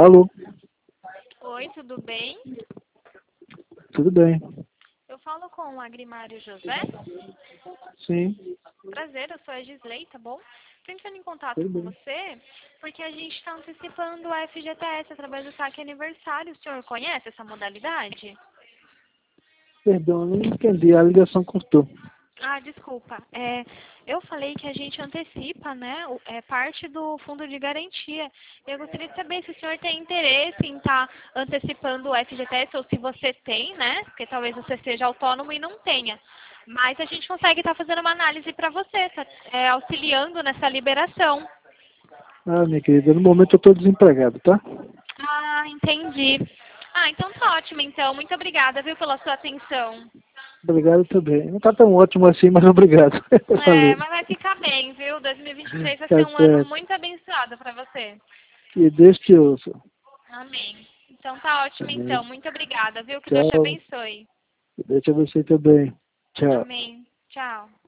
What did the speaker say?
Alô? Oi, tudo bem? Tudo bem? Eu falo com o Agrimário José. Sim, Prazer, eu sou a Gisley, tá bom? Tô entrando em contato tudo com bem. você porque a gente está antecipando o FGTS através do saque aniversário. O senhor conhece essa modalidade? Perdão, eu não entendi, a ligação cortou. Ah, desculpa. Eu falei que a gente antecipa, né, parte do fundo de garantia. Eu gostaria de saber se o senhor tem interesse em estar antecipando o FGTS ou se você tem, né? Porque talvez você seja autônomo e não tenha. Mas a gente consegue estar fazendo uma análise para você, tá, auxiliando nessa liberação. Ah, minha querida, no momento eu estou desempregado, tá? Ah, entendi. Ah, então tá ótimo, então. Muito obrigada, viu, pela sua atenção. Obrigado também. Não está tão ótimo assim, mas obrigado. Valeu. Mas vai ficar bem, viu? 2023 vai Tá ser um ano certo. muito abençoado para você. E Deus te ouça. Amém. Então tá ótimo, Amém. então. Muito obrigada, viu? Que Deus te Tchau. abençoe. Deus te abençoe também. Tchau. Amém. Tchau.